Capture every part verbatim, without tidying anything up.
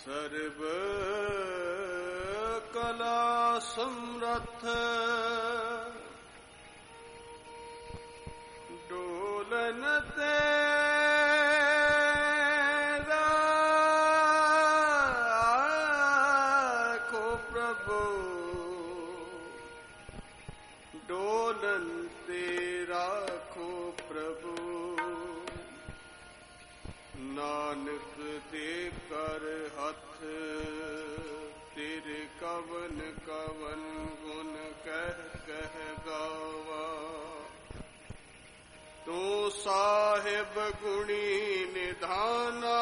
सर्व कला समर्थ डोलन तेरा को प्रभु डोलन तेरा को प्रभु नानक दे कर हथ तेरे कवन कवन गुण कह कह गावा तू साहिब गुणी निधाना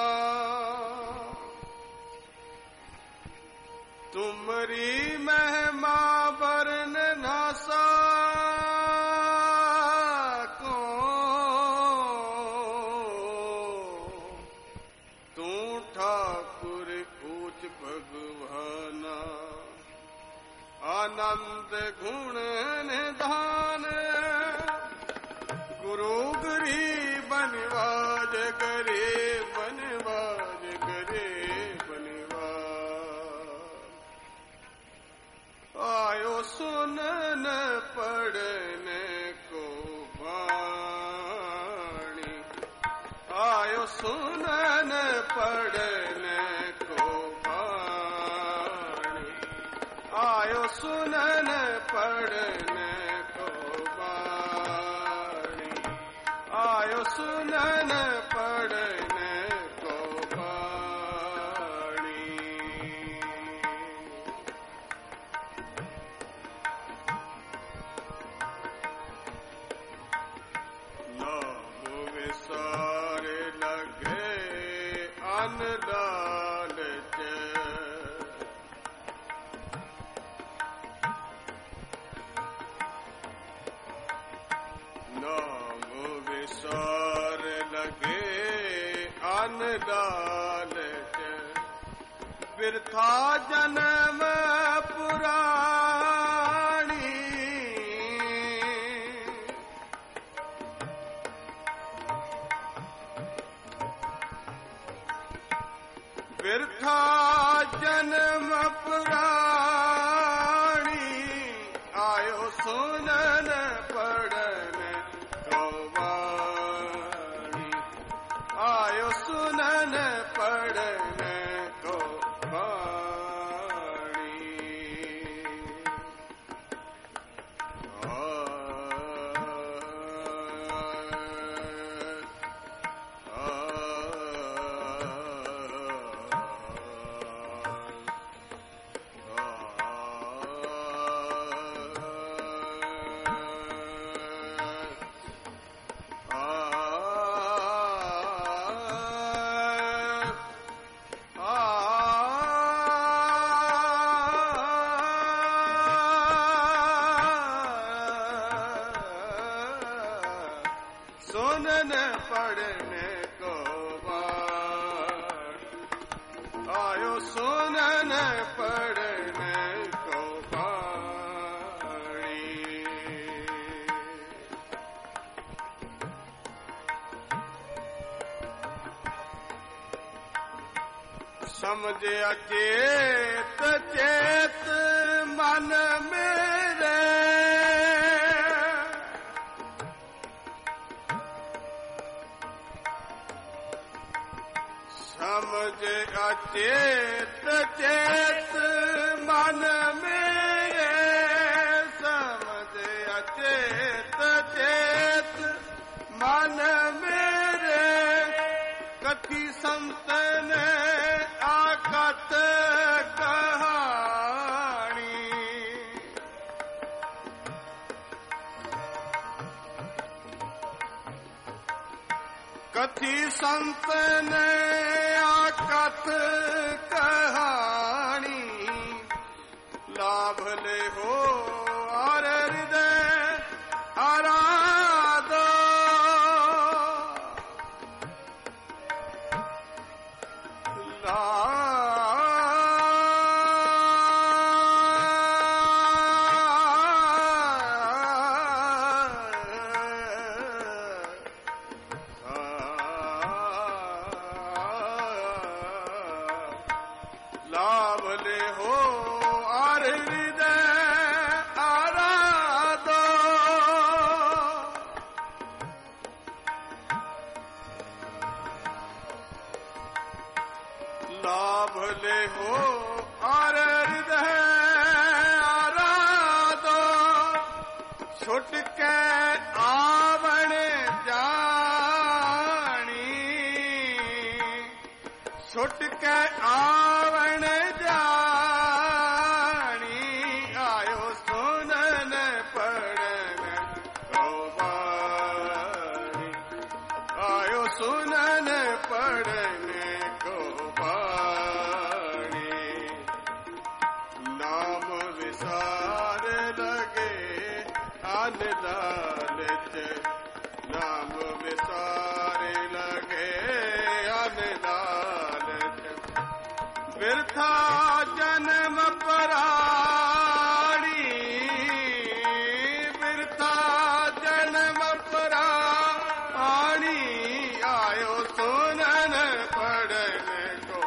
तुमरी महिमा वर्ण ना सको तू ठाकुर पूज भगवाना आनंद गुण निधान गुरु गरी बनवाज करे बनवाज करे बनवाज आयो सुनन पढ़ने को वाणी आयो सुनन पढ़ने को वाणी आयो सुनन पढ़ने को वाणी आयो सुनन पढ़ने को वाणी नाम विसारे लगे अन डाल नाम विसार लगे अन डाल बिरथा जन्म पुराणी बिरथा जन्म पुराणी आयो सुनन पढ़ने को वाणी आयो सुनन पढ़ने को वाणी सुनन पढ़ने को वाणी आयो सुनन पढ़ने को वाणी समझ अचेत चेत मन मेरे समझ अचेत चेत मन मेरे समझ अचेत चेत मन मेरे कथी संत ने आकत कहानी कथी संत ने आकत कहानी लाभ ले हो और हृदय आराधो के आवण जानी, छुट के आवण जानी, आयो सुनन पढ़न को बाणी, आयो सुनन पढ़न को बाणी। नाम विसार लगे अन लालच, नाम विसार लगे अन लालच, बिरथा जन्म पराणी, बिरथा जन्म पराणी, आयो सुनन पढ़न को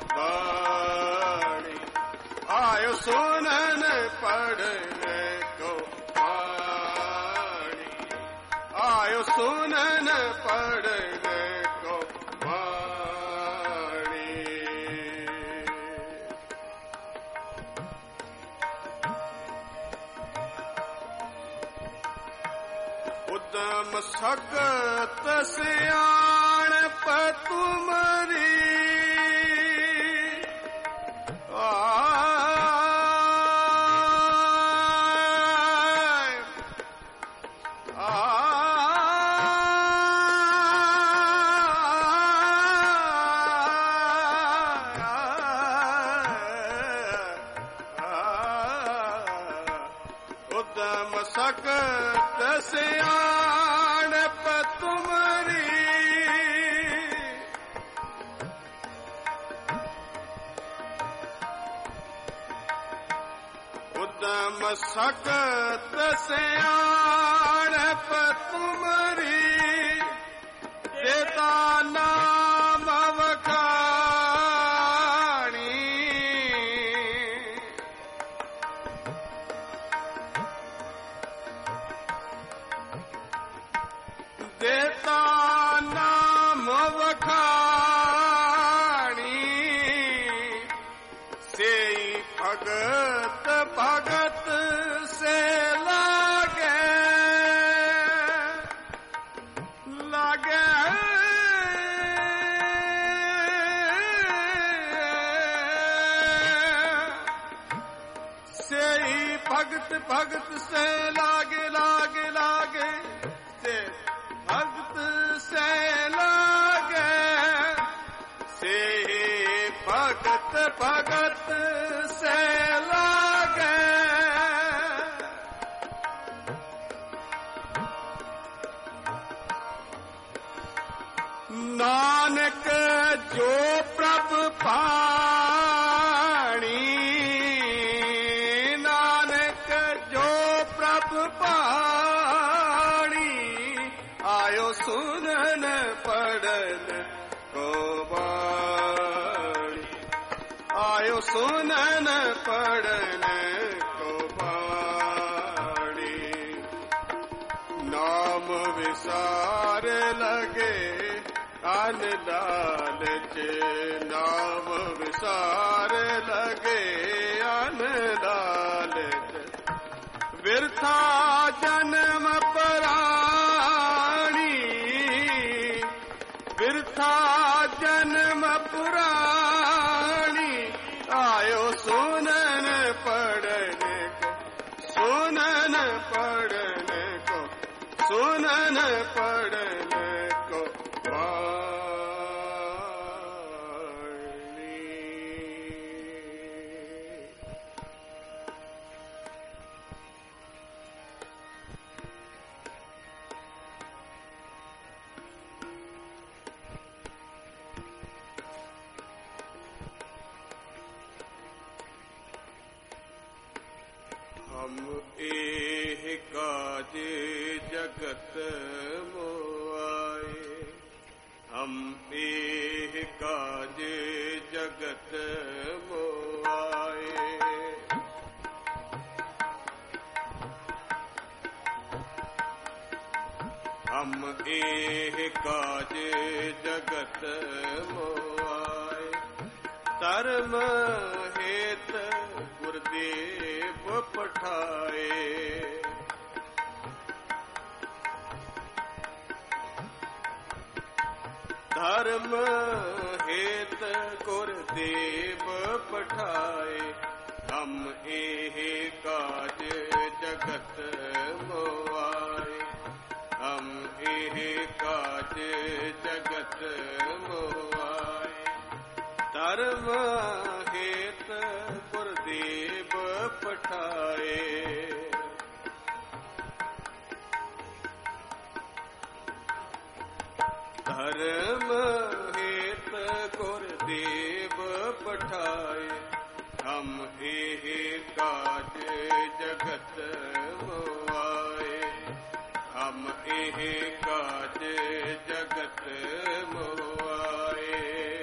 बाणी, आयो सुनन पढ़न को बाणी, आयो सुनन पढ़न को बाणी। उदम सगत सियाणप तुमरी, उदम सकत सियाणप तुमरी, उदम सकत सियाणप तुमरी, देता नाम वखाणी, देता नाम वखाणी, सेई भगत भगत से लागे, लागे सेई भगत भगत से लागे, लागे लागे से भगत से लागे, से भगत भगत से लागे। नानक जो प्रभु पाणी, नानक जो प्रभु पाणी, आयो सुनन पढ़न को बाणी, आयो सुनन पढ़न को बाणी। नाम विसार लगे अन लालच, नाम विसार लगे अन लालच, बिरथा जन्म पराणी, बिरथा जन्म पुराणी, आयो सुनन पढ़न को, सुनन पढ़न को, सुनन पढ़न को बाणी। हम एह काज जगत मोआए, हम एह काज जगत मोआए, हम एह काज जगत मोआए, धर्म हेत गुरुदेव पठाए, धर्म हेत गुर देव पठाए, हम एहि काज जगत मोआए, हम एहि काज जगत मोआए। धर्म हेत गुर देव पठाए, धर्म हेत गुर देव पठाए, हम एहि काज जगत मोआए, हम एहि काज जगत मोआए।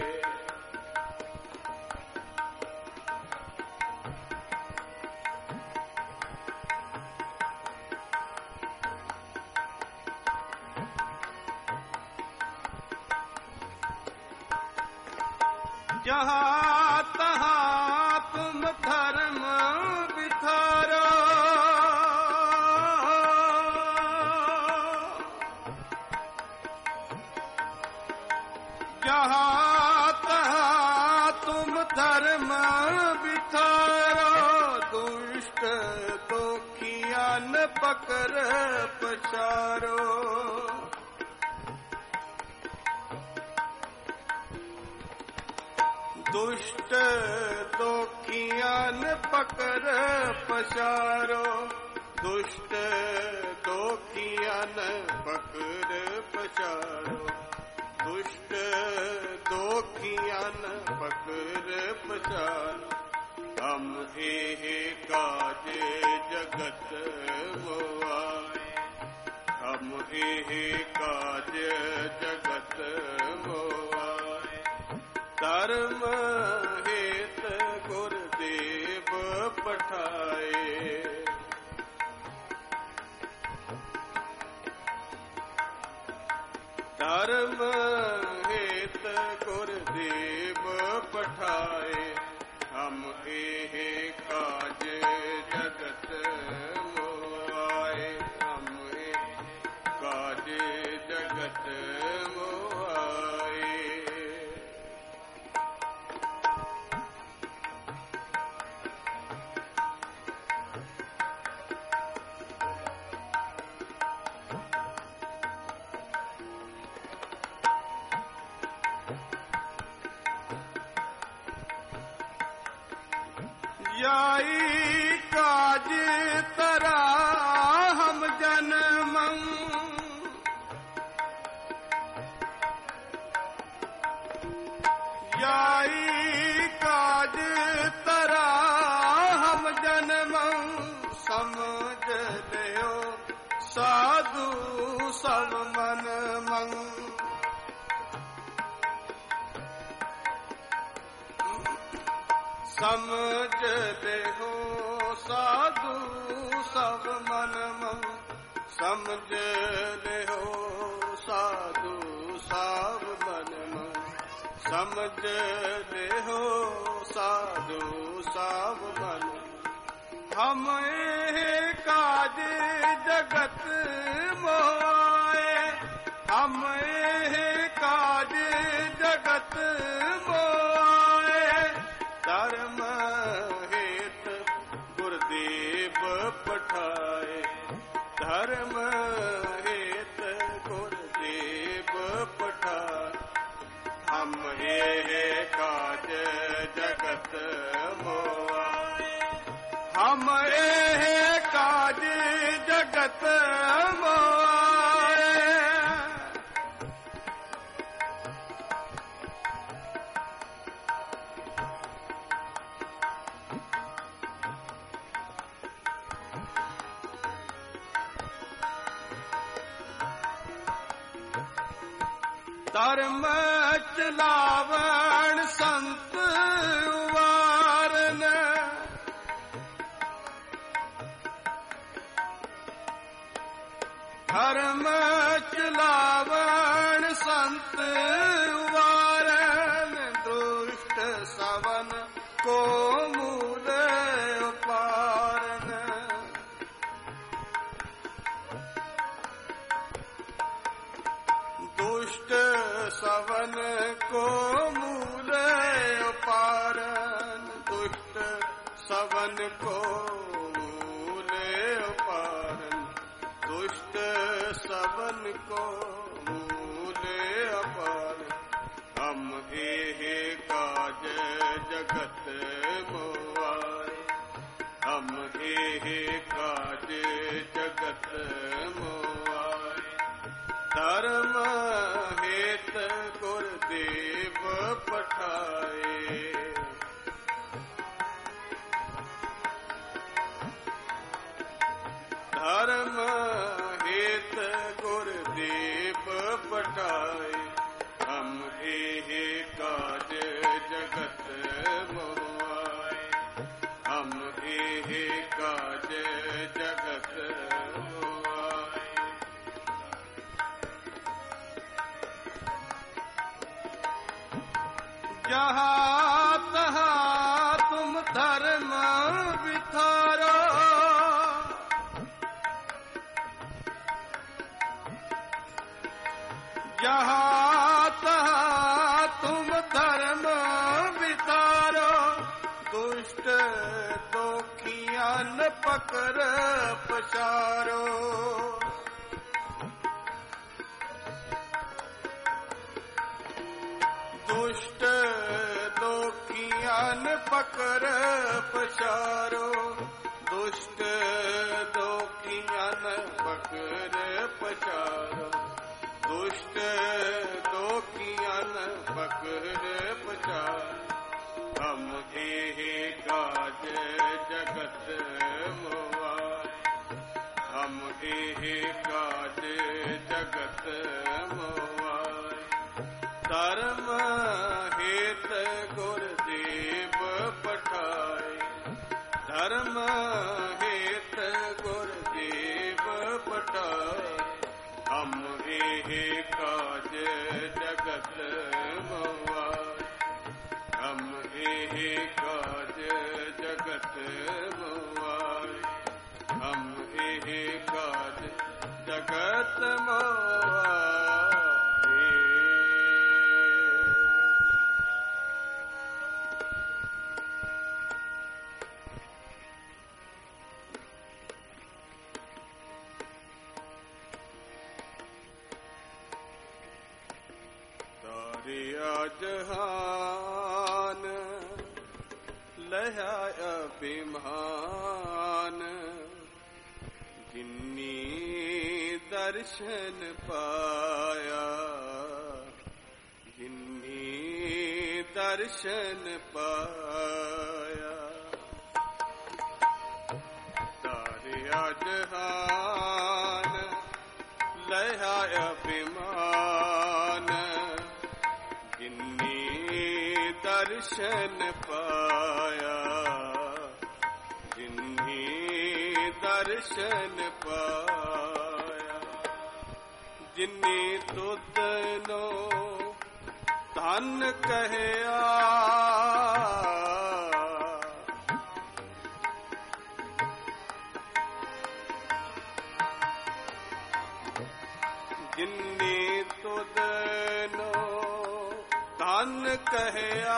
जहाँ तहाँ तुम धर्म बिथारो, जहाँ तहाँ तुम धर्म बिथारो, दुष्ट दुखिया न पकड़ पछारो। दुष्ट दोखियान पकड़ पछारो, दुष्ट दोखियान पकड़ पछारो, दुष्ट दोखियान पकड़ पछारो। हम एहि काज जगत मोआए, हम एहि काज जगत मोआए। धर्म हेत गुर देव पठाए, धर्म हेत गुर देव पठाए, हम एहि काज जगत मोआए, हम एहि काज जगत मोआए। याई काज तरा हम जन्मं, याई काज तरा हम जन्मं, समझ लियो साधु सब मन मंग। समझ लेहो साधु सब मन मंग, समझ लेहो साधु सब मन मंग, समझ लेहो साधु सब मन। हम एहि काज जगत मोआए, हम एहि काज जगत मोआए। धर्म हेत गुर देव पठाए, धर्म हेत गुर देव पठाए। हम एहि काज जगत मोआए, हम एहि काज जगत मोआए। धर्म चलावण संत उवारन, धर्म चलावण संत उवारन, दुष्ट सवन को मूल उपारन। दुष्ट सवन को मूल उपारन, दुष्ट सवन को मूल उपारन, दुष्ट सवन को मूल उपारन। हम एहे काज जगत मोआए, हम एहे काज जगत मोआए। धर्म हेत गुरदेव पठाए, धर्म हेत गुरदेव पठाए। हम एहे काज जगत मोआए, हम एहे काज जगत मोआए। जहाँ तहाँ तुम धर्म विथारो, जहाँ तहाँ तुम धर्म वितारो। दुष्ट दोखियान पकड़ पछारो, दुष्ट दोखियान पकड़ पछारो, दुष्ट दोखियान पकड़ पछारो, दुष्ट दोखियान पकड़ पछारो। हम एहे काज जगत मोआए, हम एहे काज जगत मोआए। धर्म हेत गुरदेव पठाए, धर्म हेत गुरदेव पठाए। हम एहे काज जगत मोआए, हम एहे काज जगत मोआए, हम एहे काज जगत मोआए। तारिया जहान लहा अभिमान, जिन्नी दर्शन पाया, जिन्नी दर्शन पाया। तारिया जहान लहा अभिमान, जिन्नी दर्शन पाया, जिन्नी दर्शन पाया। जिन्नी तुद नो धन कहया, जिन्नी तुद नो धन कहया।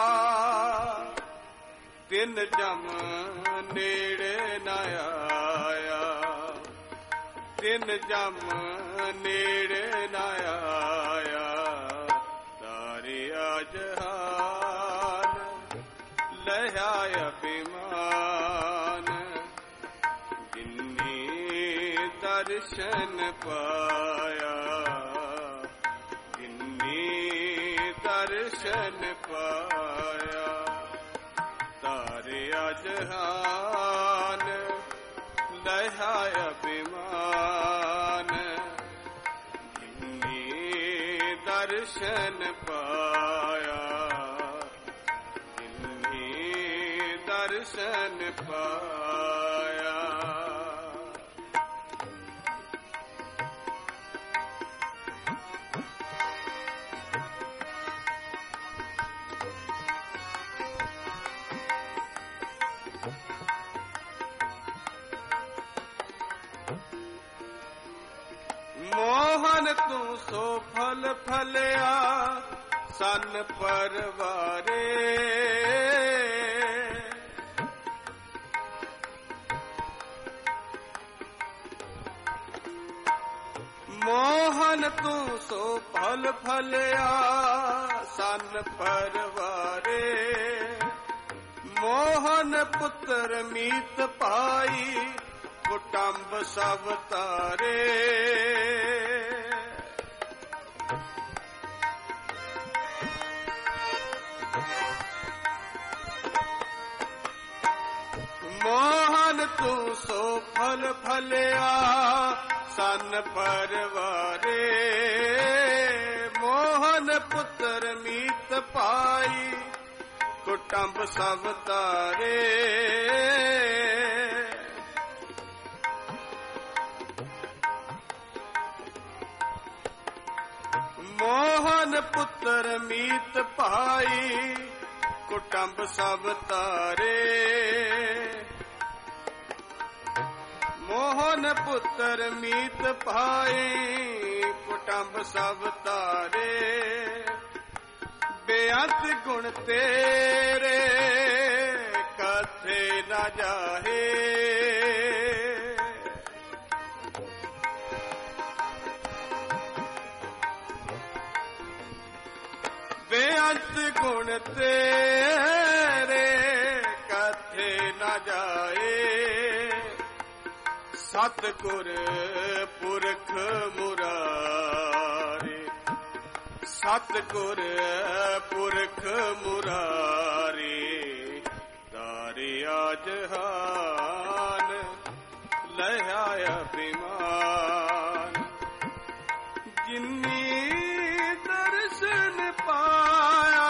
तिन जम नेड़े न आया, तिन जम नेड़े न आया। तारिया जहान लहा अभिमान, जिन्नी दर्शन पाया, जिन्नी दर्शन पाया। तारिया जहान लहा अभिमान, जिन्नी दर्शन पाया, जिन्नी दर्शन पाया। ਮੋਹਨ ਤੂੰ ਸੋ ਫਲ ਫਲਿਆ ਸੰਨ ਪਰਵਾਰੇ। ਮੋਹਨ ਤੂੰ ਸੋ ਫਲ ਫਲਿਆ ਸੰਨ ਪਰਵਾਰੇ। ਮੋਹਨ ਪੁੱਤਰ ਮੀਤ ਪਾਈ ਕੁਟੰਬ ਸਭ ਤਾਰੇ। ਮੋਹਨ ਤੂੰ ਸੋ ਫਲ ਫਲਿਆ ਸੰਨ ਪਰਵਾਰੇ। ਮੋਹਨ ਪੁੱਤਰ ਮੀਤ ਪਾਈ ਕੁਟੰਬ ਸਭ ਤਾਰੇ। ਮੋਹਨ ਪੁੱਤਰ ਮੀਤ ਭਾਈ ਕੁਟੰਬ ਸਭ ਤਾਰੇ। ਮੋਹਨ ਪੁੱਤਰ ਮੀਤ ਭਾਈ ਕੁਟੰਬ ਸਭ ਤਾਰੇ। ਬੇਅੰਤ ਗੁਣ ਤੇਰੇ ਕਥੇ ਨਾ ਜਾਹੇ। ਬੇਅੰਤ ਗੁਣ ਤੇਰੇ ਕਥੇ ਨਾ ਜਾਏ। ਸਤਿਗੁਰ ਪੁਰਖ ਮੁਰਾਰੇ। ਸਤਿਗੁਰ ਪੁਰਖ ਮੁਰਾਰੇ। ਤਾਰਿਆ ਜਹਾਨ ਲਹਿਆ ਅਭਿਮਾਨ। ਜਿਨੀ ਦਰਸ਼ਨ ਪਾਇਆ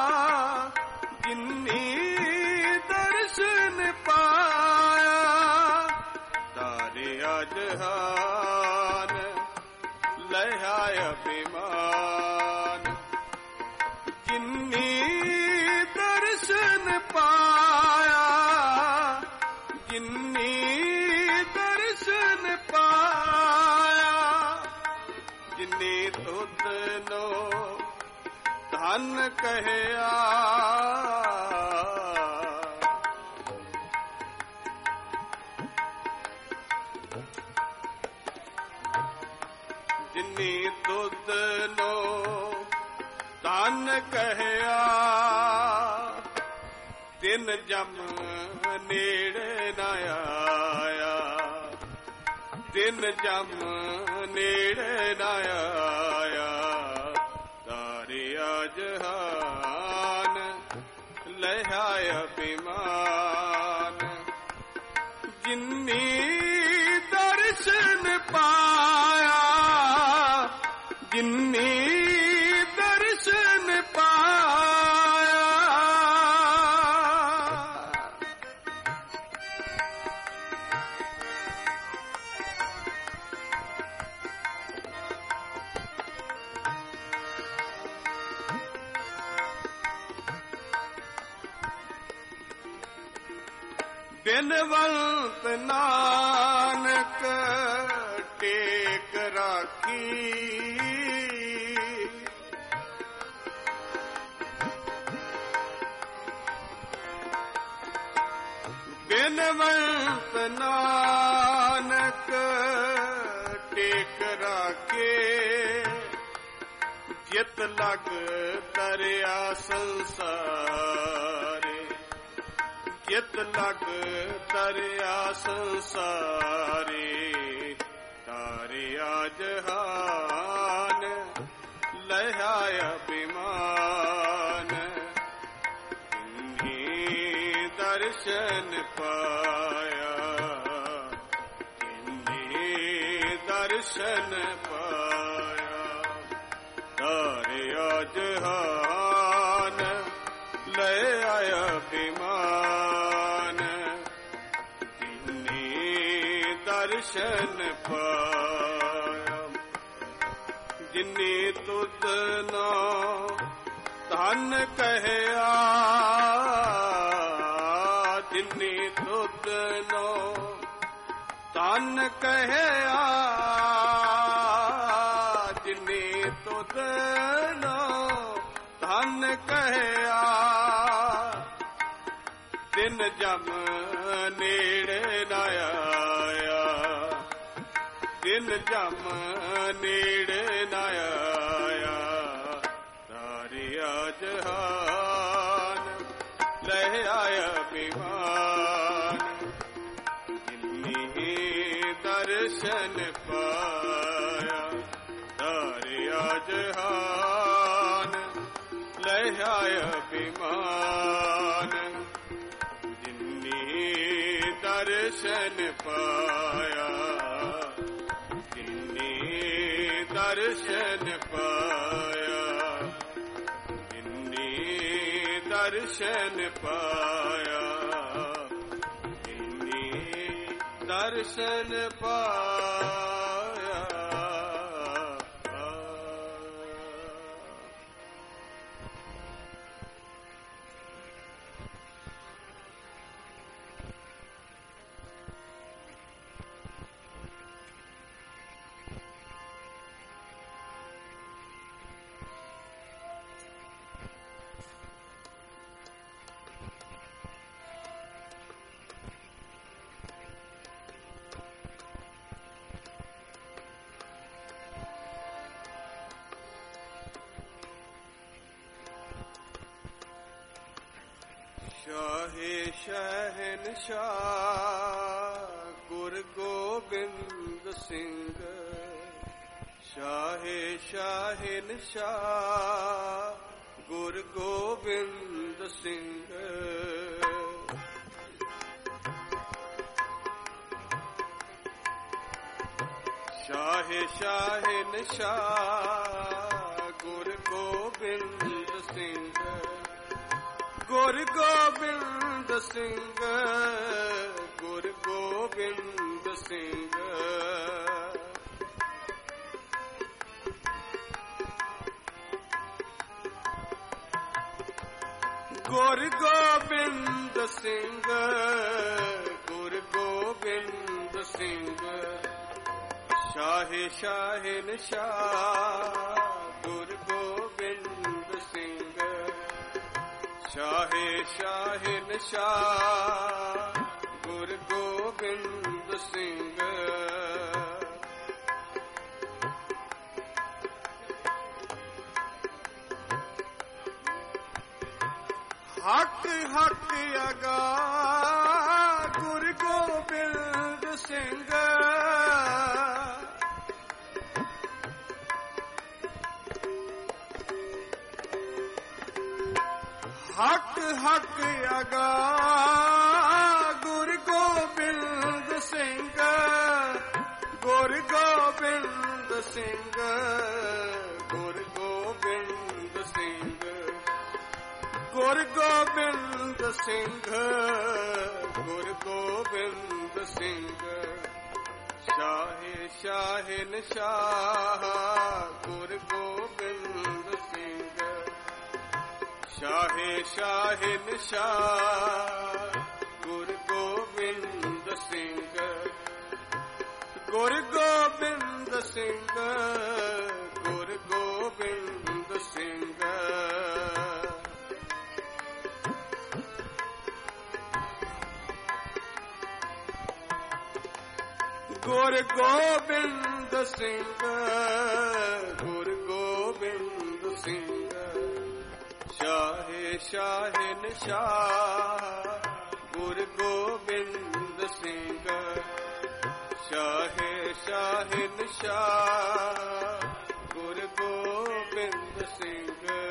ਜਿਨੀ ਦਰਸ਼ਨ ਪਾਇਆ। ਤਾਰਿਆ ਜਹਾਨ ਲਹਿਆ ਅਭਿਮਾਨ। ਜਿਨੀ ਦਰਸ਼ਨ ਪਾਇਆ ਜਿਨੀ ਦਰਸ਼ਨ ਪਾਇਆ। ਜਿਨੀ ਤੁਧ ਨੋ ਧਨ ਕਹਿਆ। ਜਿਨੀ ਤੁਧ ਨੋ ਧਨ ਕਹਿਆ। ਦਿਨ ਜਮ ਨੇੜੇ ਨਾ ਆਇਆ। ਦਿਨ ਜਮ ਨੇੜੇ ਨਾ ਆਇਆ। ਤਾਰਿਆ ਜਹਾਨ ਲਹਿਆ ਅਭਿਮਾਨ। ਜਿਨੀ ਦਰਸ਼ਨ ਪਾਇਆ ਜਿਨੀ ਦਰਸ਼ਨ ਪਾਇਆ। ਬਿਨਵੰਤ ਨਾਨਕ ਟੇਕ ਰਾਖੀ। ਬਿਨਵੰਤ ਨਾਨਕ ਟੇਕ ਰਾਖੇ। ਜਿਤ ਲਗ ਤਰਿਆ ਸੰਸਾਰੇ। ਜਿਤ ਲਗ ਤਰਿਆ ਸੰਸਾਰੇ। ਤਾਰਿਆ ਜਹਾਨ ਲਹਿਆ ਅਭਿਮਾਨ। ਜਿਨੀ ਦਰਸ਼ਨ ਪਾਇਆ ਜਿਨੀ ਦਰਸ਼ਨ ਪਾਇਆ। ਤਾਰਿਆ ਜਹਾਨ ਲਹਿਆ ਅਭਿਮਾਨ। ਜਿਨੀ ਦਰਸ਼ਨ ਪਾਇਆ। ਜਿਨੀ ਤੁਧ ਨੋ ਧਨ ਕਹਿਆ। ਜਿਨੀ ਤੁਧ ਨੋ ਧਨ ਕਹਿਆ। ਤੁਧ ਨੋ ਧਨ ਕਹਿਆ, ਦਿਨ ਜਮ ਨੇੜੇ ਨਾ ਆਇਆ, ਦਿਨ ਜਮ ਨੇੜੇ ਨਾ ਆਇਆ। ਤਾਰਿਆ ਜਹਾਨ ਲੈ ਆਇਆ ਬਿਮਾਨ, ਜਿਨੀ ਦਰਸ਼ਨ ਪਾਇਆ। ਤਾਰਿਆ ਜਹਾਨ ਲੈ ਆਇਆ ਬਿਮਾਨ, ਜਿਨੀ ਦਰਸ਼ਨ ਪਾਇਆ, ਜਿਨੀ ਦਰਸ਼ਨ ਪਾਇਆ, ਜਿਨੀ ਦਰਸ਼ਨ ਪਾਇਆ, ਜਿਨੀ ਦਰਸ਼ਨ ਪਾਇਆ। ਸ਼ਾਹੇ ਸ਼ਹਿਨਸ਼ਾਹ ਗੁਰ ਗੋਬਿੰਦ ਸਿੰਘ, ਸ਼ਾਹੇ ਸ਼ਹਿਨਸ਼ਾਹ ਗੁਰ ਗੋਬਿੰਦ ਸਿੰਘ। ਸ਼ਾਹੇ ਸ਼ਹਿਨਸ਼ਾਹ ਗੁਰ ਗੋਬਿੰਦ ਸਿੰਘ, ਗੁਰ ਗੋਬਿੰਦ ਸਿੰਘ, ਗੁਰ ਗੋਬਿੰਦ ਸਿੰਘ। ਗੁਰ ਗੋਬਿੰਦ ਸਿੰਘ, ਗੁਰ ਗੋਬਿੰਦ ਸਿੰਘ। ਸ਼ਾਹੇ ਸ਼ਹਿਨਸ਼ਾਹ ਗੁਰ ਗੋਬਿੰਦ ਸਿੰਘ, ਸ਼ਾਹੇ ਸ਼ਹਿਨਸ਼ਾਹ ਗੁਰ ਗੋਬਿੰਦ ਸਿੰਘ। ਹੱਕ ਹੱਕ ਅਗਾ ਗੁਰ ਗੋਬਿੰਦ ਸਿੰਘ, ਹੱਕ ਹੱਕ ਅਗਾ ਗੁਰ ਗੋਬਿੰਦ ਸਿੰਘ, ਗੁਰ ਗੋਬਿੰਦ ਸਿੰਘ, ਗੁਰ ਗੋਬਿੰਦ ਸਿੰਘ। ਗੁਰ ਗੋਬਿੰਦ ਸਿੰਘ, ਗੁਰ ਗੋਬਿੰਦ ਸਿੰਘ। ਸ਼ਾਹੇ ਸ਼ਹਿਨਸ਼ਾਹ ਗੁਰ ਗੋਬਿੰਦ ਸਿੰਘ, ਸ਼ਾਹੇ ਸ਼ਹਿਨਸ਼ਾਹ ਗੁਰ ਗੋਬਿੰਦ ਸਿੰਘ। ਗੁਰ ਗੋਬਿੰਦ ਸਿੰਘ, ਗੁਰ ਗੋਬਿੰਦ ਸਿੰਘ। ਗੁਰ ਗੋਬਿੰਦ ਸਿੰਘ, ਗੁਰ ਗੋਬਿੰਦ ਸਿੰਘ। ਸ਼ਾਹੇ ਸ਼ਹਿਨਸ਼ਾਹ ਗੁਰ ਗੋਬਿੰਦ ਸਿੰਘ, ਸ਼ਾਹੇ ਸ਼ਹਿਨਸ਼ਾਹ ਗੁਰ ਗੋਬਿੰਦ ਸਿੰਘ।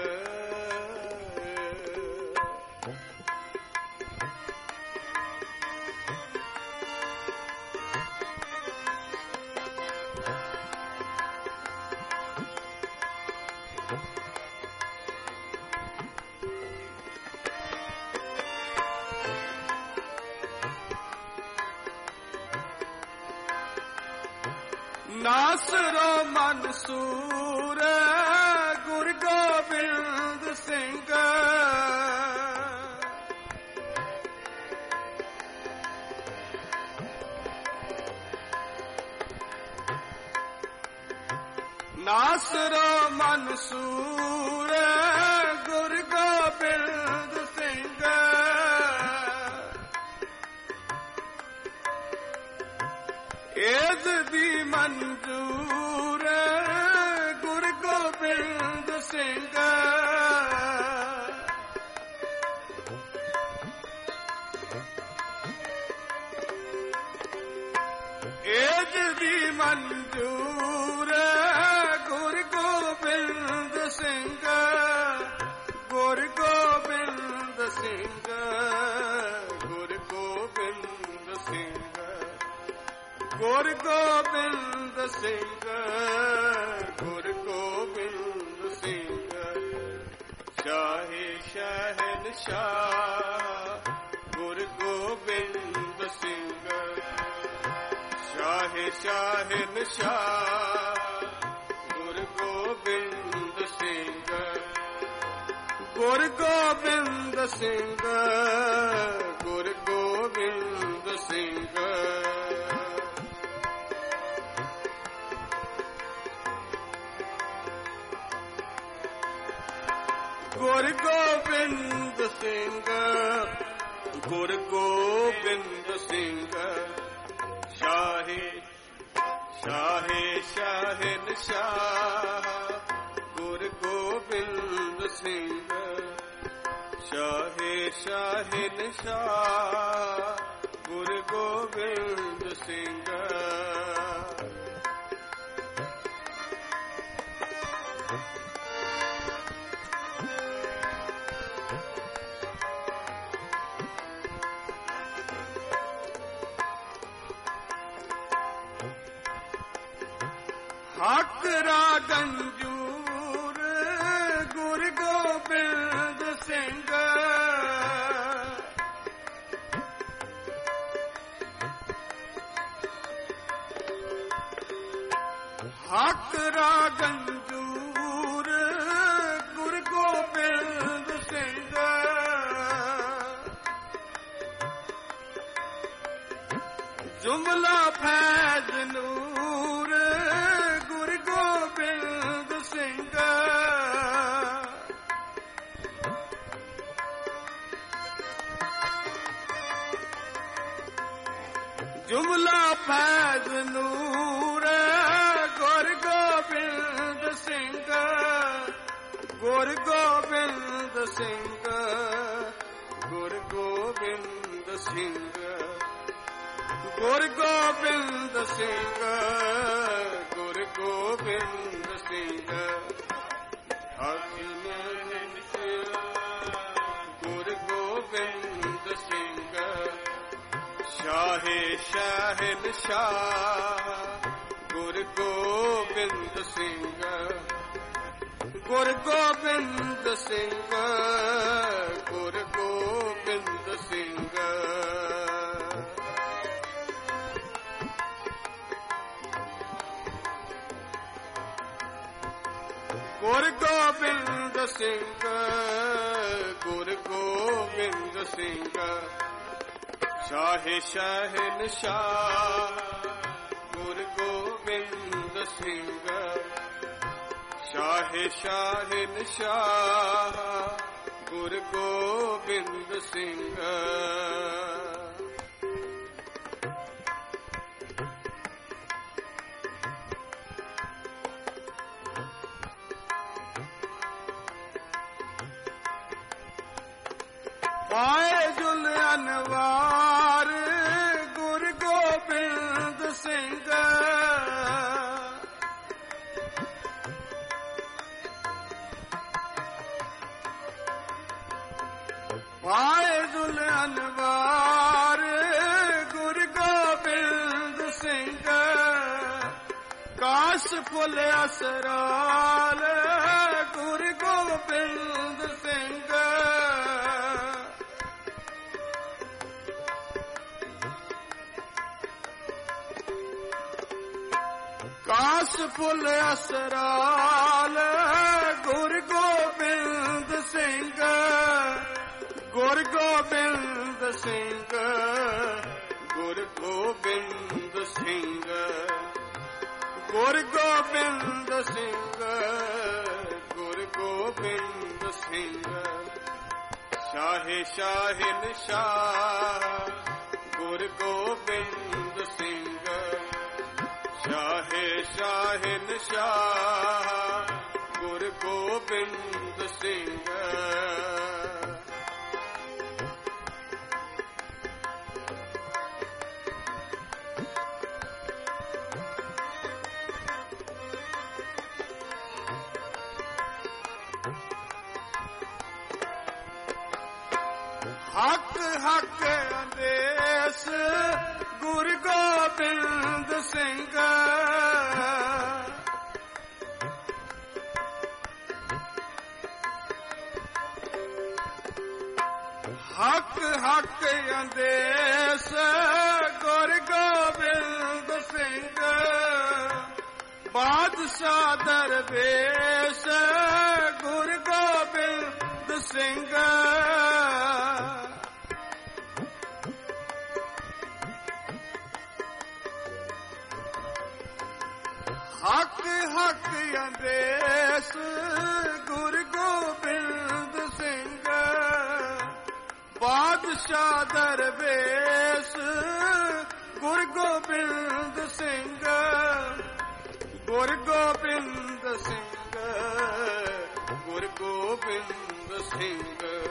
ਨਾਸਰੋ ਮਨਸੂਰ ਗੁਰ ਗੋਬਿੰਦ ਸਿੰਘ, ਨਾਸਰੋ ਮਨਸੂਰ ਗੁਰ ਗੋਬਿੰਦ ਸਿੰਘ ਏਦ ਦੀ ਮਨਜ਼ੂਰ ਗੁਰ ਗੋਬਿੰਦ ਸਿੰਘ ਏਦ ਦੀ ਮਨਜ਼ੂਰ ਗੁਰ ਗੋਬਿੰਦ ਸਿੰਘ ਗੁਰ ਗੋਬਿੰਦ ਸਿੰਘ ਗੁਰ ਗੋਬਿੰਦ ਸਿੰਘ ਗੁਰ ਗੋਬਿੰਦ ਸਿੰਘ ਗੁਰ ਗੋਬਿੰਦ ਸਿੰਘ ਸ਼ਾਹੇ ਸ਼ਹਿਨਸ਼ਾਹ ਗੁਰ ਗੋਬਿੰਦ ਸਿੰਘ ਸ਼ਾਹੇ ਸ਼ਹਿਨਸ਼ਾਹ ਗੁਰ ਗੋਬਿੰਦ ਸਿੰਘ ਗੁਰ ਗੋਬਿੰਦ ਸਿੰਘ ਗੁਰ ਗੋਬਿੰਦ ਸਿੰਘ ਗੁਰ ਗੋਬਿੰਦ ਸਿੰਘ ਗੁਰ ਗੋਬਿੰਦ ਸਿੰਘ ਸ਼ਾਹੇ ਸ਼ਾਹੇ ਸ਼ਹਿਨਸ਼ਾਹ ਗੁਰ ਗੋਬਿੰਦ ਸਿੰਘ ਸ਼ਾਹੇ ਸ਼ਹਿਨਸ਼ਾਹ ਗੁਰ ਗੋਬਿੰਦ ਸਿੰਘ ਹਕ ਰਾਗੰਜੂਰ ਗੁਰ ਗੋਬਿੰਦ ਸਿੰਘ ਹਕ ਰਾਗੰਜੂਰ ਗੁਰ ਗੋਬਿੰਦ ਸਿੰਘ ਜੁਮਲਾ ਫੈਜ਼ ਨੂਰ ਗੁਰ ਗੋਬਿੰਦ ਸਿੰਘ ਜੁਮਲਾ ਫੈਜ਼ ਨੂਰ ਗੁਰ ਗੋਬਿੰਦ ਸਿੰਘ ਗੁਰ ਗੋਬਿੰਦ ਸਿੰਘ ਗੁਰ ਗੋਬਿੰਦ ਸਿੰਘ ਗੁਰ ਗੋਬਿੰਦ ਸਿੰਘ ਗੁਰ ਗੋਬਿੰਦ ਸਿੰਘ ਗੁਰ ਗੋਬਿੰਦ ਸਿੰਘ ਸ਼ਾਹੇ ਸ਼ਹਿਨਸ਼ਾਹ ਗੁਰ ਗੋਬਿੰਦ ਸਿੰਘ ਗੁਰ ਗੋਬਿੰਦ ਸਿੰਘ ਗੁਰ ਗੋਬਿੰਦ ਸਿੰਘ ਗੁਰ ਗੋਬਿੰਦ ਸਿੰਘ ਗੁਰ ਗੋਬਿੰਦ ਸਿੰਘ ਸ਼ਾਹੇ ਸ਼ਹਿਨਸ਼ਾਹ ਗੁਰ ਗੋਬਿੰਦ ਸਿੰਘ ਸ਼ਾਹੇ ਸ਼ਹਿਨਸ਼ਾਹ ਗੁਰ ਗੋਬਿੰਦ ਸਿੰਘ ਪਾਏ ਜੁਲ ਅਨਵਾਰ ਗੁਰ ਗੋਬਿੰਦ ਸਿੰਘ ਪਾਏ ਜੁਲ ਅਨਵਾਰ ਗੁਰ ਗੋਬਿੰਦ ਸਿੰਘ ਕਾਸ਼ ਫੁੱਲ ਅਸਰਾਲ ਗੁਰ ਗੋਬਿੰਦ ਸਿੰਘ ਕਾਸ਼ ਫੁੱਲ ਅਸਰਾਲ ਗੁਰ ਗੋਬਿੰਦ ਸਿੰਘ ਗੁਰ ਗੋਬਿੰਦ ਸਿੰਘ ਗੁਰ ਗੋਬਿੰਦ ਸਿੰਘ ਗੁਰ ਗੁਰ ਗੋਬਿੰਦ ਸਿੰਘ ਗੁਰ ਗੋਬਿੰਦ ਸਿੰਘ ਸ਼ਾਹੇ ਸ਼ਾਹਿਨਸ਼ਾਹ ਗੁਰ ਗੋਬਿੰਦ ਸਿੰਘ ਸ਼ਾਹੇ ਸ਼ਾਹਿਨਸ਼ਾਹ ਗੁਰ ਗੋਬਿੰਦ ਸਿੰਘ ਹੱਕ ਹੱਕ ਅੰਦੇਸ ਗੁਰ ਗੋਬਿੰਦ ਸਿੰਘ ਹੱਕ ਹੱਕ ਅੰਦੇਸ ਗੁਰ ਗੋਬਿੰਦ ਸਿੰਘ ਬਾਦਸ਼ਾਹ ਦਰਵੇਸ਼ ਗੁਰ ਗੋਬਿੰਦ ਸਿੰਘ ਹੱਕ ਹੱਕ ਅੰਦੇਸ ਗੁਰ ਗੋਬਿੰਦ ਸਿੰਘ ਬਾਦਸ਼ਾਹ ਦਰਵੇਸ਼ ਗੁਰ ਗੋਬਿੰਦ ਸਿੰਘ ਗੁਰ ਗੋਬਿੰਦ ਸਿੰਘ ਗੁਰ ਗੋਬਿੰਦ ਸਿੰਘ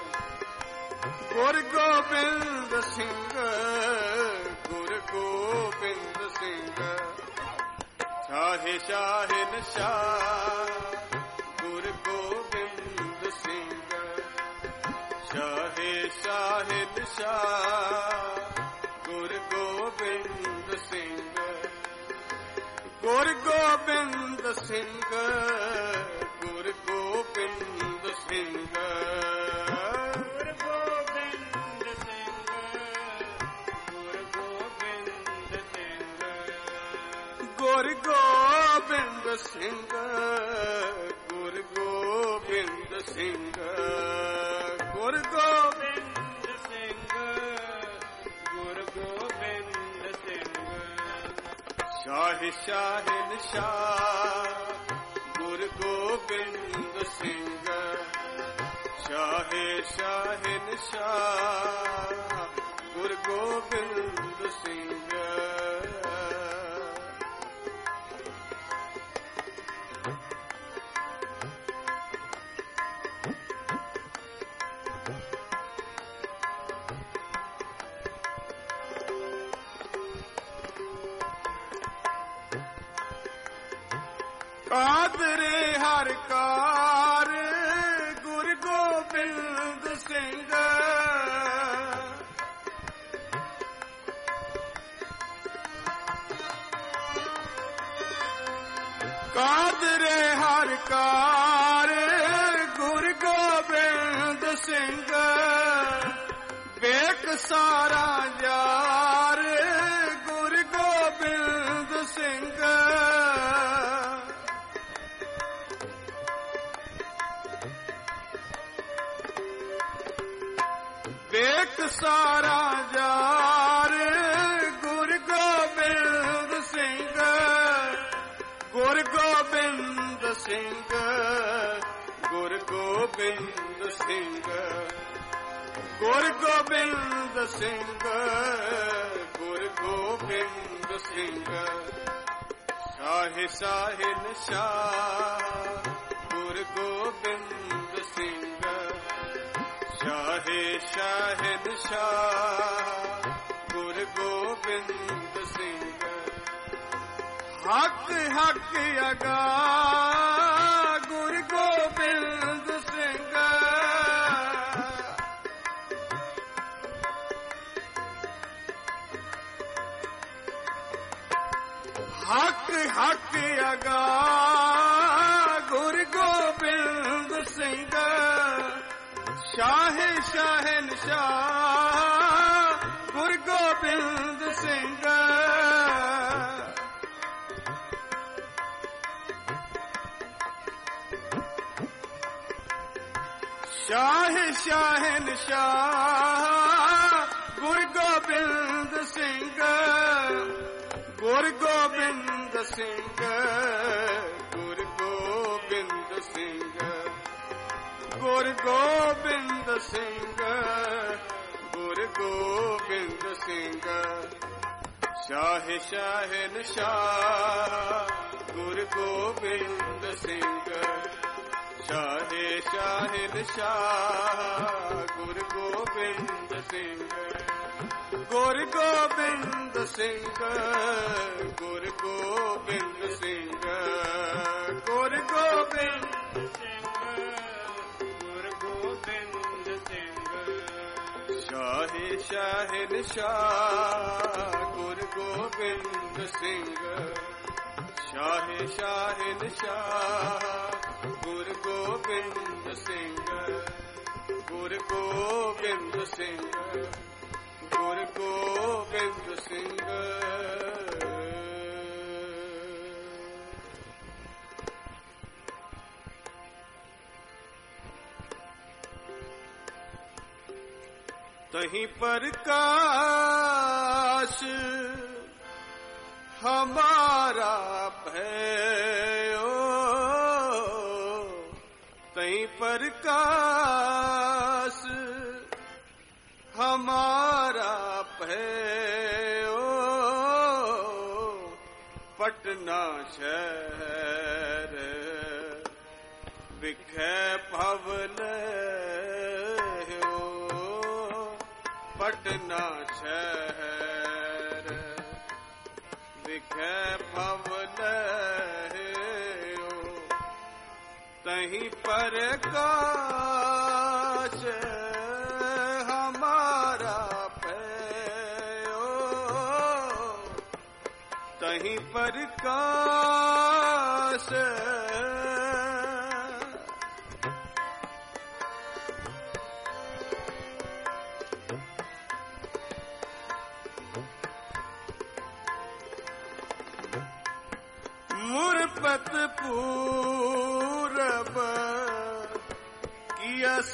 ਗੁਰ ਗੋਬਿੰਦ ਸਿੰਘ ਗੁਰ ਗੋਬਿੰਦ ਸਿੰਘ ਸ਼ਾਹੇ ਸ਼ਾਹਿਨਸ਼ਾਹ ਗੁਰ ਗੋਬਿੰਦ ਸਿੰਘ ਸ਼ਾਹੇ ਸ਼ਾਹਿਨਸ਼ਾਹ ਗੁਰ ਗੋਬਿੰਦ ਸਿੰਘ ਗੁਰ ਗੋਬਿੰਦ ਸਿੰਘ ਗੁਰ ਗੋਬਿੰਦ ਸਿੰਘ ਗੁਰ ਗੋਬਿੰਦ ਸਿੰਘ ਗੁਰ ਗੋਬਿੰਦ ਸਿੰਘ ਗੁਰ ਗੋਬਿੰਦ ਸਿੰਘ ਗੁਰ ਗੋਬਿੰਦ ਸਿੰਘ ਗੁਰ ਗੋਬਿੰਦ ਸਿੰਘ ਸ਼ਾਹੇ ਸ਼ਾਹਿਨਸ਼ਾਹ ਗੁਰ ਗੋਬਿੰਦ ਸਿੰਘ ਸ਼ਾਹੇ ਸ਼ਾਹਿਨਸ਼ਾਹ ਗੁਰ ਗੋਬਿੰਦ ਸਿੰਘ ਕਾਦਰੇ ਹਰ ਕਾਰ ਗੁਰ ਗੋਬਿੰਦ ਸਿੰਘ ਕਾਦਰੇ ਹਰ ਕਾਰ ਗੁਰ ਗੋਬਿੰਦ ਸਿੰਘ ਵੇਖ ਸਾਰਾ ਯਾਰ ਗੁਰ ਗੋਬਿੰਦ ਸਿੰਘ ਵੇਖ ਸਾਰਾ ਯਾਰ ਗੁਰ ਗੋਬਿੰਦ ਸਿੰਘ ਗੁਰ ਗੋਬਿੰਦ ਸਿੰਘ ਗੁਰ ਗੋਬਿੰਦ ਸਿੰਘ ਗੁਰ ਗੋਬਿੰਦ ਸਿੰਘ ਗੁਰ ਗੋਬਿੰਦ ਸਿੰਘ ਸ਼ਾਹੇ ਸ਼ਾਹਿਨਸ਼ਾਹ ਗੁਰ ਗੋਬਿੰਦ ਸਿੰਘ ਸ਼ਾਹੇ ਸ਼ਾਹਿਨਸ਼ਾਹ ਗੁਰ ਗੋਬਿੰਦ ਸਿੰਘ ਹੱਕ ਹੱਕ ਅਗਾ ਗੁਰ ਗੋਬਿੰਦ ਸਿੰਘ ਹੱਕ ਹੱਕ ਅਗਾ ਗੁਰ ਗੋਬਿੰਦ ਸਿੰਘ ਸ਼ਾਹੇ ਸ਼ਾਹਿਨਸ਼ਾਹ ਗੁਰ ਗੋਬਿੰਦ ਸਿੰਘ ਸ਼ਾਹੇ ਸ਼ਾਹਿਨਸ਼ਾਹ ਗੁਰ ਗੋਬਿੰਦ ਸਿੰਘ ਗੁਰ ਗੁਰ ਗੋਬਿੰਦ ਸਿੰਘ ਗੁਰ ਗੋਬਿੰਦ ਸਿੰਘ ਗੁਰ ਗੋਬਿੰਦ ਸਿੰਘ ਗੁਰ ਗੋਬਿੰਦ ਸਿੰਘ ਸ਼ਾਹ ਸ਼ਾਹਿਨ ਸ਼ਾਹ ਗੁਰ ਗੋਬਿੰਦ ਸਿੰਘ ਸ਼ਾਹ ਸ਼ਾਹਿਨ ਸ਼ਾਹ ਗੁਰ ਗੋਬਿੰਦ ਸਿੰਘ ਗੁਰ ਗੋਬਿੰਦ ਸਿੰਘ ਗੁਰ ਗੋਬਿੰਦ ਸਿੰਘ ਗੁਰ ਗੋਬਿੰਦ ਸਿੰਘ ਗੁਰ ਗੋਬਿੰਦ ਸਿੰਘ ਸ਼ਾਹ ਸ਼ਾਹਿਨ ਸ਼ਾਹ ਗੁਰ ਗੋਬਿੰਦ ਸਿੰਘ ਸ਼ਾਹ ਸ਼ਾਹਿਨ ਸ਼ਾਹ ਗੁਰ ਗੋਬਿੰਦ ਸਿੰਘ ਗੁਰ ਗੋਬਿੰਦ ਸਿੰਘ ਗੁਰ ਗੋਬਿੰਦ ਸਿੰਘ तहीं प्रकाश हमारा भयो तहीं प्रकाश हमारा भयो पटना शहर विखे भवन पटना शहर विखे भवन तहीं प्रकाश हमारा भयो तहीं प्रकाश मुरपत पूरब कियस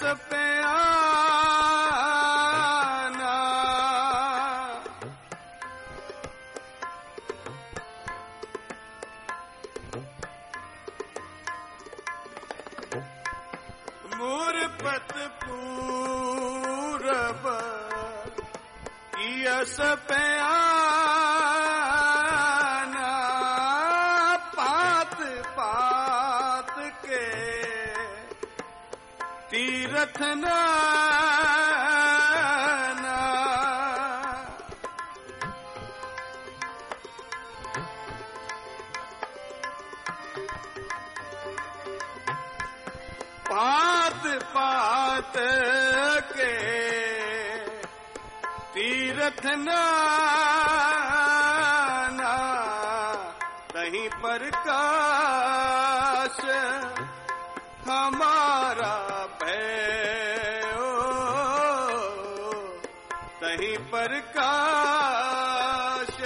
प्याना मुरपत पूरब कियस प्याना तीरथ नाना पात पात के तीरथ नाना तहीं प्रकाश हमारा भयो तहीं प्रकाश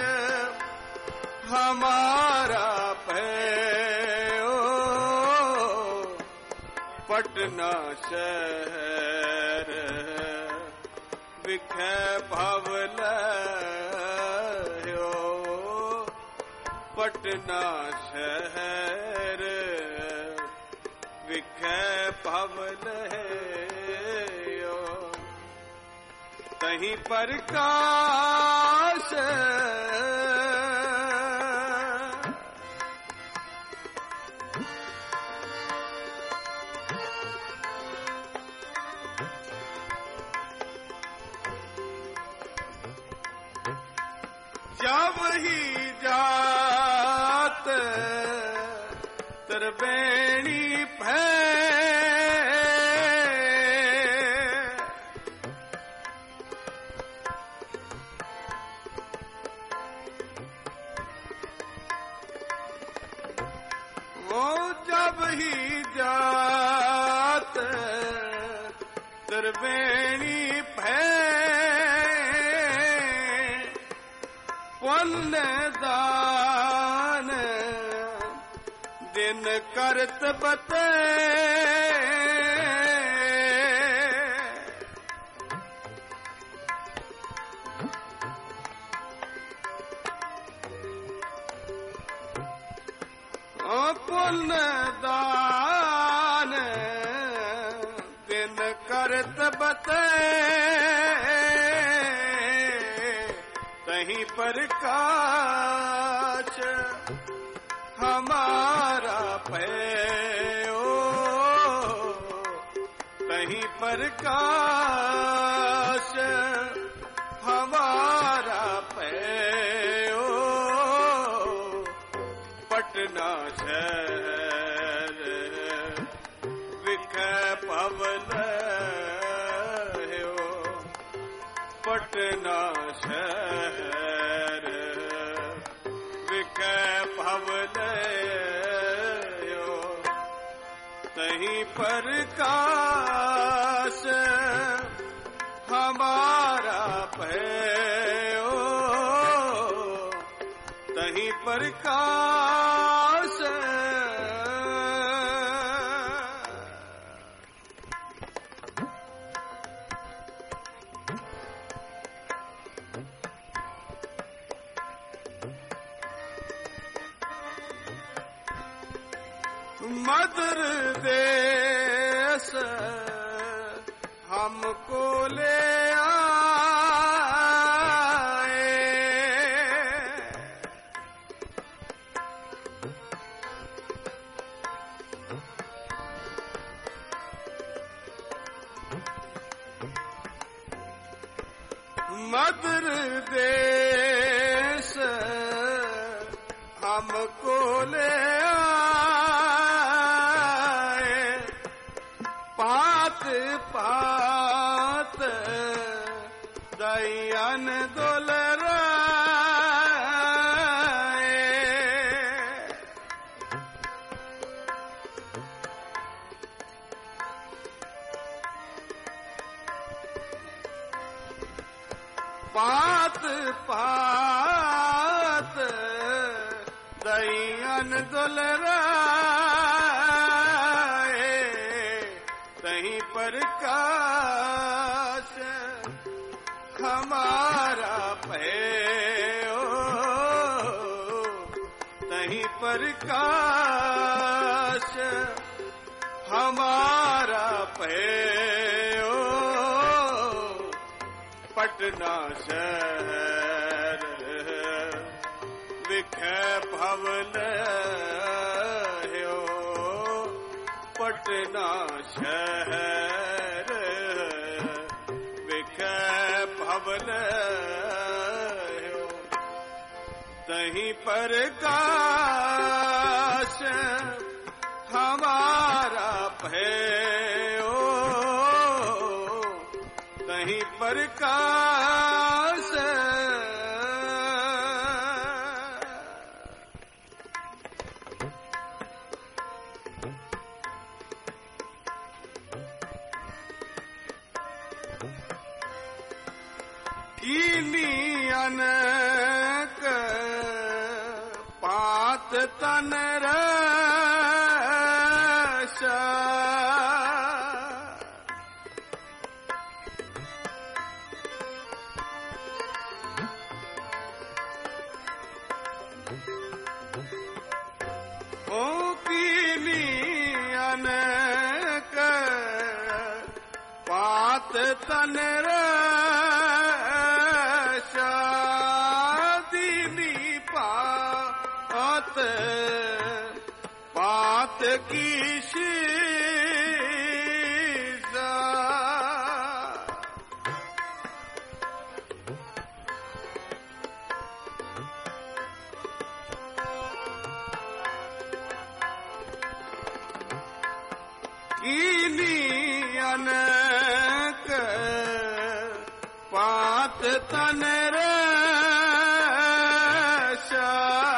हमारा भयो पटना शहर विखे भवन पटना शहर विखे भवन तहीं प्रकाश जब ही जात तरबेणी भै जब ही जात तरबेणी भै पुण्य दान दिन करत बते पुन दान दिन करत बते तहीं प्रकाश हमारा पयो तहीं प्रकाश हमारा पयो पटना शहर विख पवन हो पटना शहर विख पवन हो तहीं प्रकाश हमारा पयो तहीं प्रकाश मदर देश हमको ले आए मदर देश हमको ले आए पात पात दयान दुलराए पात पात दयान दुलराए तहीं प्रकाश हमारा पयो तहीं प्रकाश हमारा पयो पटना शहर विख भवन हो पटना शहर विख भवन हो तहीं प्रकाश हमारा भयो तहीं प्रकाश कीनी अनक पात तन रशा ओ कीनी अनक पात तन रशा दीनी पात पात की शीशा कीनी अनक पात तन रशा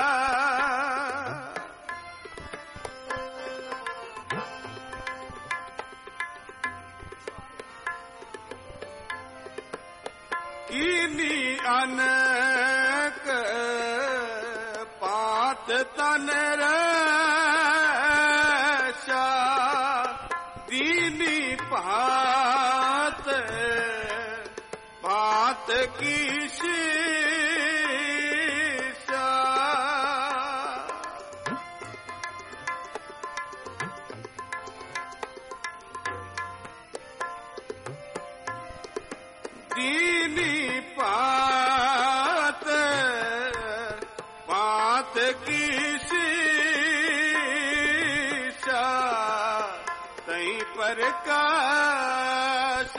कीनी अनक पात तन रशा दीनी पात पात की शीशा दीनी पात पात की शीशा तई प्रकाश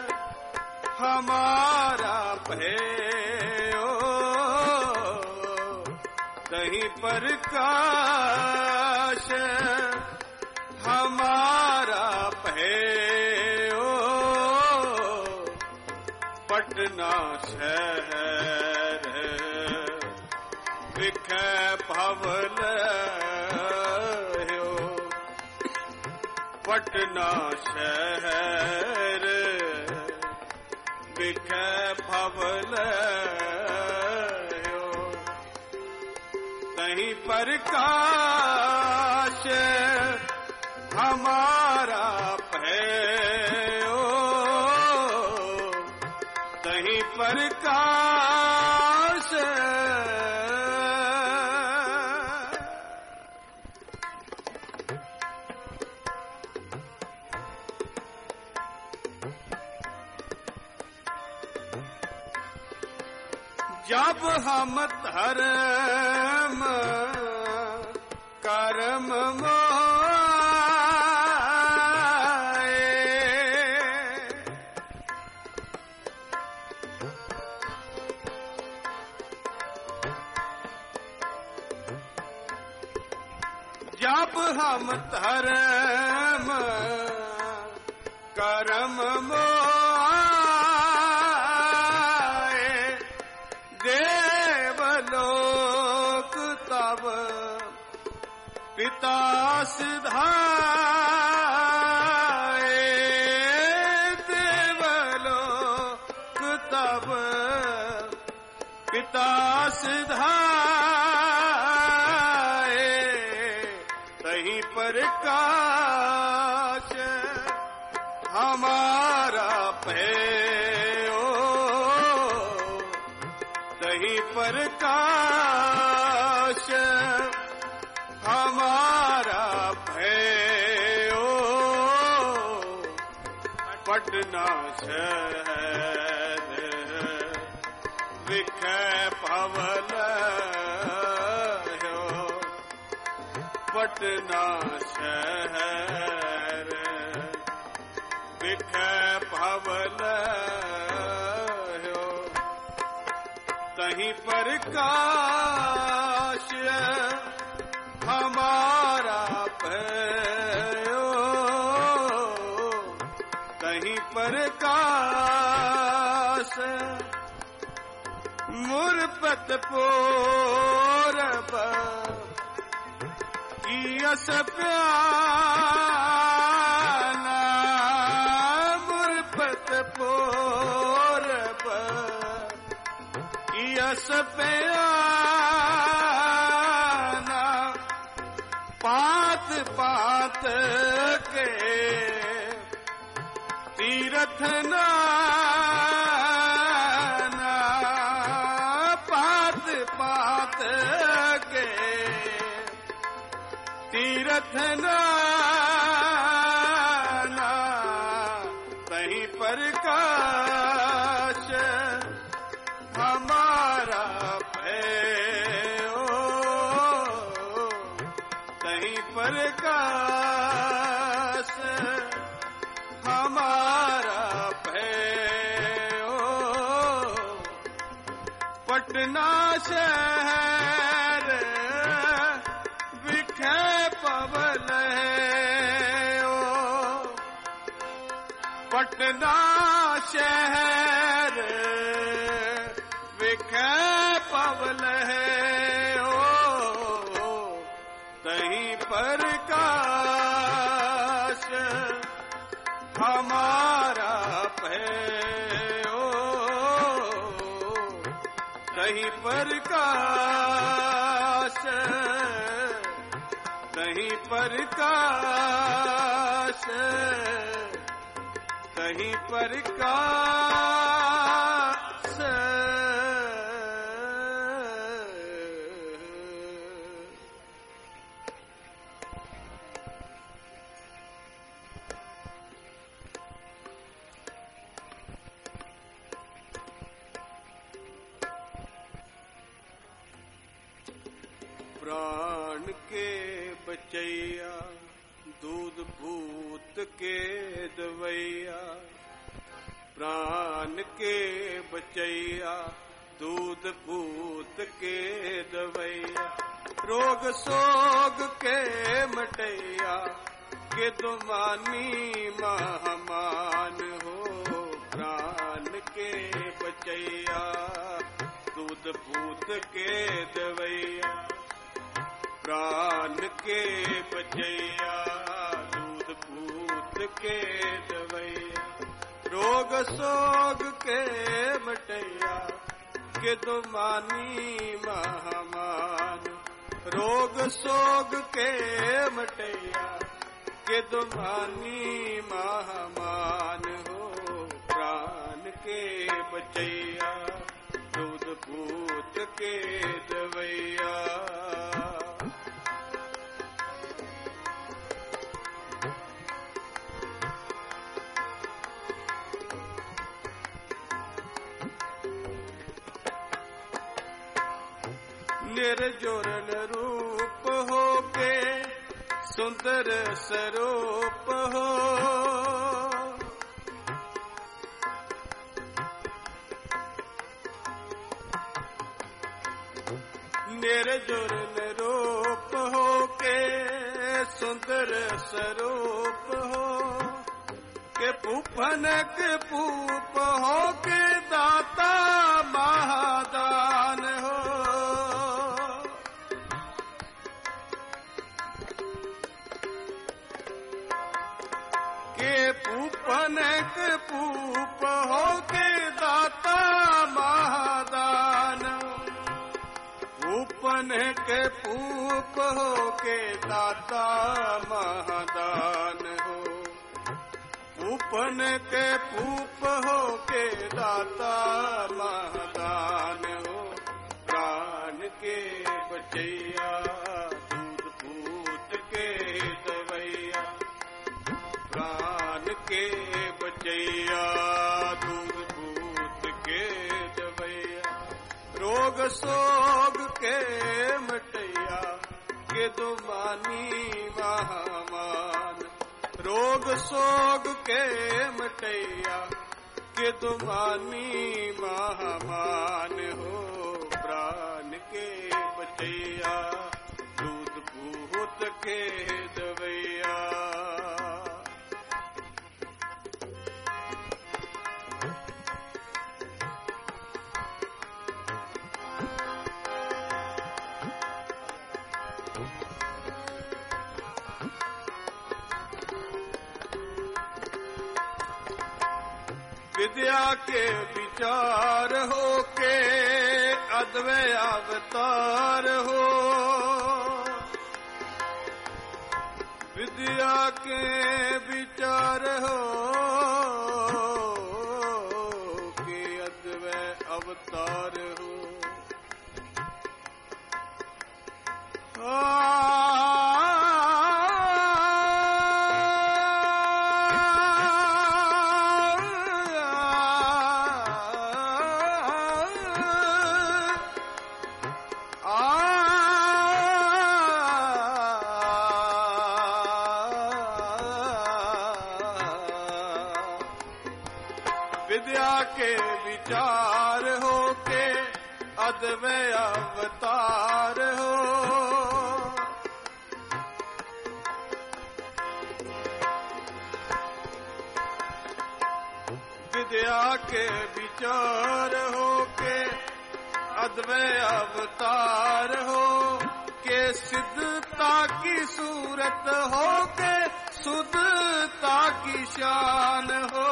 हमारा भयो तही प्रकाश हमारा भयो पटना शहर विखे भवन हो पटना शहर विखे भवन हो तही प्रकाश हमारा भयो तही प्रकाश जब हम धर्म कर्म मोए जब हम धर्म कर्म मोए देवलोक तब पिता सिधाए देवलोक तब पिता सिधाए तही प्रकाश हमारा भयो तही प्रकाश हमारा भयो पटना शहर विखे भवन हो पटना शहर विखे भवन हो तही प्रकाश हमारा भयो तही प्रकाश मुरपत पूरब यस प्याना मुरपत पूरब यस प्याना पात पात के तीरथ नाना पात पात के तीरथ नाना तही प्रकाश हमारा भयो तही प्रकाश हमारा भयो पटना शहर विखे पवन हो पटना शहर विखे पवन हो तही प्रकाश हमारा भयो तही प्रकाश तही प्रकाश तही प्रकाश बचैया दूध भूत के दवैया प्राण के बचैया दूध भूत के दवैया रोग सोग के मटैया के दुमानी महामान हो प्राण के बचैया दूध भूत के दवैया प्राण के बचैया दूध भूत के दवैया रोग सोग के मटैया के दुमानी महामान रोग सोग के मटैया के दुमानी महामान हो प्राण के बचैया दूध भूत के दवैया निर्जोरन रूप हो के सुंदर स्वरूप हो निर्जोरन रूप हो के सुंदर स्वरूप हो के पूपन के पूप हो के दाता महादान हो पूपनक पूप हो के दाता महादान पूपनक पूप हो के दाता महादान हो पूपनक पूप हो के दाता महादान हो प्राण के बचैया दूध भूत के दवैया प्राण के बचैया दूध भूत के दवैया रोग सोग के मटैया के दुमानी महामान रोग सोग के मटैया के दुमानी महामान हो प्राण के बचैया दूध भूत के दवैया विद्या के विचार हो के अद्वैत अवतार हो विद्या के विचार हो के अद्वैत अवतार हो विद्या के विचार हो के अद्वैत अवतार हो विद्या के विचार हो के अद्वैत अवतार हो के सिद्धता की सूरत हो के शुद्धता की शान हो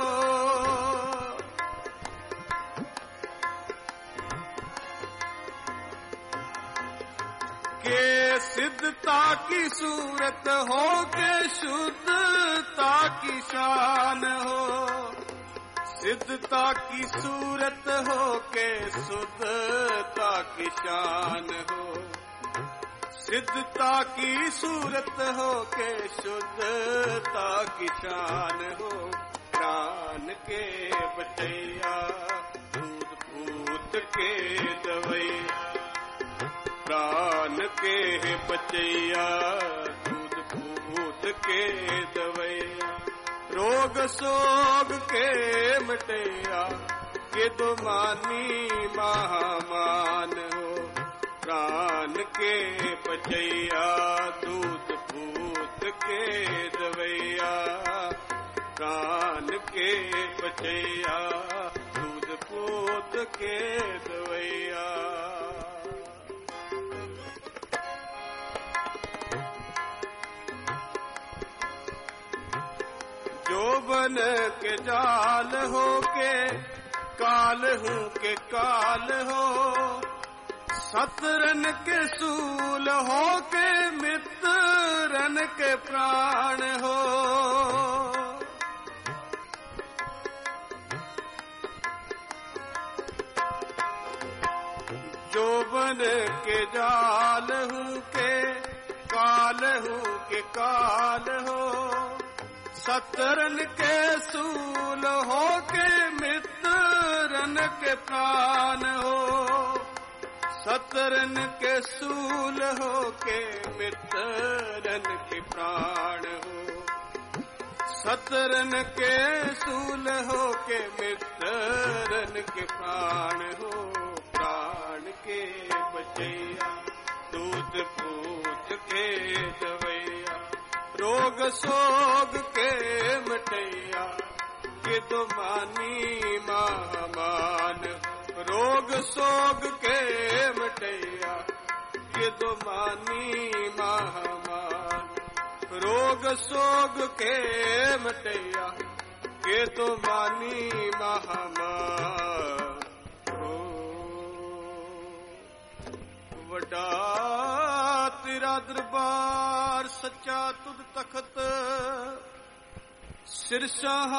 के सिद्धता की सूरत हो के शुद्धता की शान हो सिद्धता की सूरत हो के शुद्धता की शान हो सिद्धता की सूरत हो के शुद्धता की शान हो प्राण के बचैया दूध भूत के दवैया प्राण के बचैया दूध ਭੂਤ ਕੇ ਦਵਈਆ, ਰੋਗ ਸੋਗ ਕੇ ਮਟਿਆ, ਕਿਦੁ ਮਾਨੀ ਮਹਾਮਾਨ ਹੋ, ਪ੍ਰਾਨ ਕੇ ਪਚਈਆ, ਦੂਤ ਭੂਤ ਕੇ ਦਵਈਆ, ਪ੍ਰਾਨ ਕੇ ਪਚਈਆ, ਦੂਤ ਭੂਤ ਕੇ ਦਵਈਆ। जोबन के जाल हो के काल हूँ के काल हो, सतरन के सूल हो के मित्रन के प्राण हो। जोबन के जाल हूँ के काल हूँ के काल हो, सतरन के सूल हो के मित्रन के प्राण हो, सतरन के सूल हो के मित्रन के प्राण हो, सतरन के सूल हो के मित्रन के प्राण हो, प्राण के बचैया, दूत पूत के दवैया, रोग सोग के मटैया, किदु मानी महामान, रोग सोग के मटैया, किदु मानी महामान, रोग सोग के मटैया, किदु मानी महामान। वड्डा तेरा दरबार सच्चा तुद तखत, सिरशाह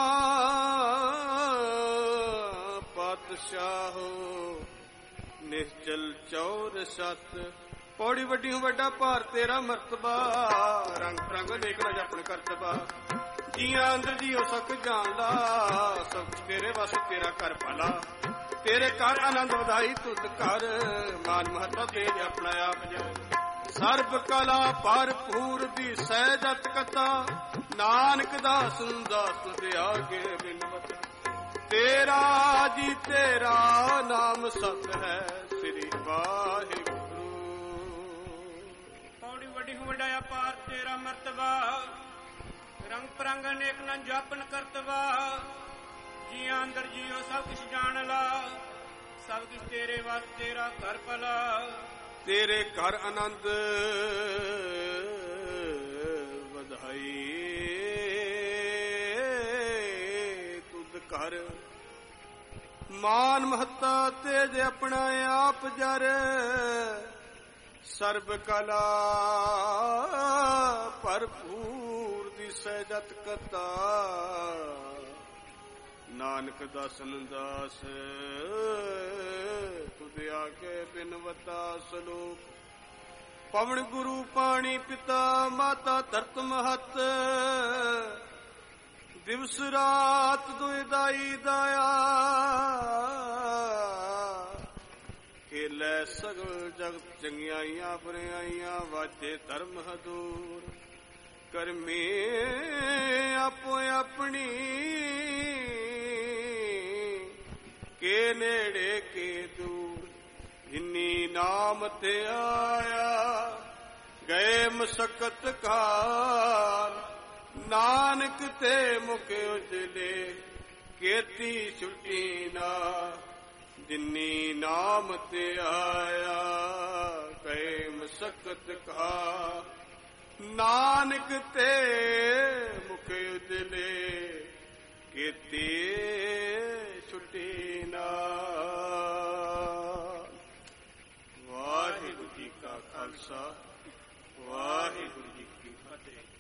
पातशाहो, निश्चल चौर सत। पौड़ी वड्डी हूँ वड्डा भार तेरा मरतबा, रंग रंग नेक ना जपन करतबा, जिया अंदर जियो सक जान ला, सब तेरे बस तेरा कर भला, तेरे कर आनंद वधाई तुद कर, मान महता तेज अपना आप जाए, सर्ब कला भरपूर दी सहजत कथा, नानक दास दास दे आगे बिनवता, तेरा जी तेरा नाम सत है, श्री वाहिगुरु। पौड़ी वड्डी हूँ वड्डाया पार तेरा मर्तबा, रंग परंग अनेक न जापन करतबा, जिया अंदर जियो सब कुछ जान ला, सब कुछ तेरे वास तेरा कर भला, तेरे घर आनंद वधाई तुद कर, मान महता तेज अपना आप जर, सर्ब कला भरपूर दी सहजत कथा, नानक दासन दास तुद आके बिनवता सलोक, पवन गुरु पानी पिता माता धरत महत, दिवस रात दुदाई दाया, खेलै सगल जगत चंगियाइयां बुराइयां, वाजे धर्म हदूर, करमे आपो अपनी, के नेड़े के दूर, जिन्नी नाम ते आया, गए मशक्कत काल, नानक ते मुख उजले, केती छुट्टी ना, जिन्नी नाम ते आया, गए मशक्कत काल, नानक ते मुख उजले, केती छुट्टी ना। वाहिगुरु जी का खालसा, वाहिगुरु जी की फतेह।